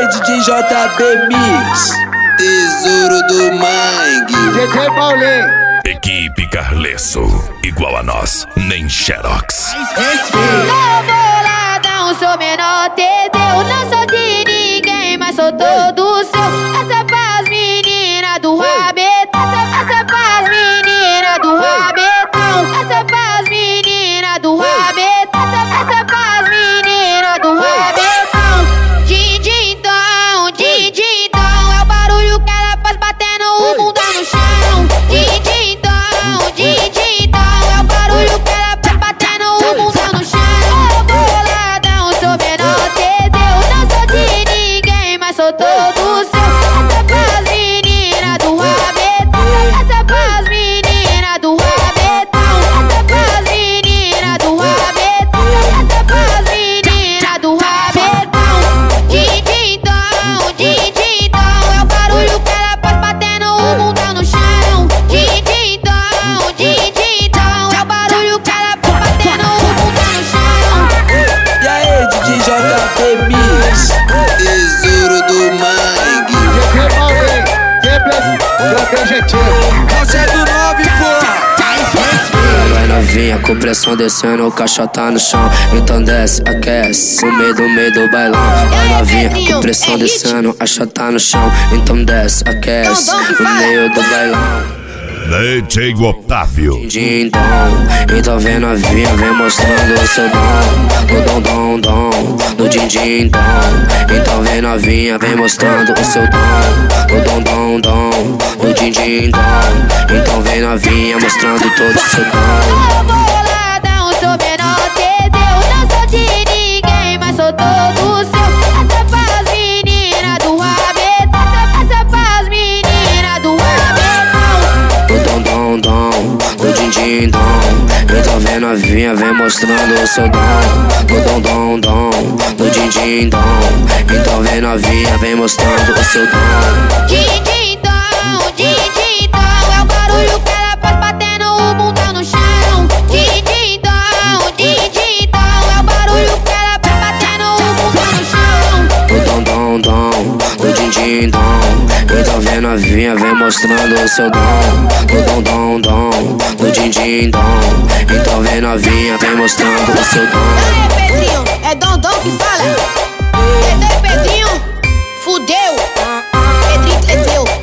aí, DJ JB Mix, Tesouro do Mangue, DJ Paulinho. Equipe Carlesso, igual a nós, nem Xerox. Tô boladão, sou menor, entendeu? Não sou de ninguém, mas sou todo seu. Essa é pras meninas do rabetão. Essa é pras meninas do rabetão. Essa é pras meninas do rabetão. Essa é pras meninas do rabetão. Din-din-dom, din-din-dom, é o barulho que ela faz batendo o mundo no chão. Din-din-dom, din-din-dom, é o barulho que ela faz batendo o mundo no chão. Boladão, sou menor, entendeu? Não sou de ninguém, mas sou todo seu. Essa é pras meninas do rabetão. Essa é pras meninas do rabetão. Essa é pras meninas do rabetão. Essa é pras meninas do rabetão. Din-din-dom, din-din-dom, é o barulho que ela faz batendo o mundo no chão. Din-din-dom, din-din-dom, é o barulho que ela faz batendo o mundo no chão. e aí, DJ JB Mix, Tesouro do Mangue, DJ Paulinho. Sempre do objetivo. Calça do 9, porra. Vai novinha com pressão descendo, o caixa tá no chão. Então desce, aquece, no meio do bailão. Vai novinha com pressão descendo, a chata tá no chão. Então desce, aquece, no meio do bailão. DJ Otávio. Din-dom, então vem novinha, vem mostrando o seu dom. No dom, no din-din-dom. Então vem novinha, vem mostrando o seu dom. No dom, no din-din-dom. Então vem novinha, mostrando todo o seu dom. Tô boladão, sou menor, entendeu? Não sou de ninguém, mas sou todo seu. Essa é pras meninas do rabetão. Essa é pras meninas do rabetão. No no din-din-dom. Então vem novinha, vem mostrando o seu dom. No din-din-dom. Então vem novinha, vem mostrando o seu dom. Din-din-dom, din-din-dom, é o barulho que ela faz batendo o mundo no chão. Din-din-dom, din-din-dom, é o barulho que ela faz batendo o mundo no chão. No din-din-dom. Então vem novinha, vem mostrando o seu dom. No din-din-dom. Então vem novinha, vem mostrando o seu dom. Ei, Pedrinho, é Dom que fala. Pedrinho, fudeu. Pedrinho cresceu.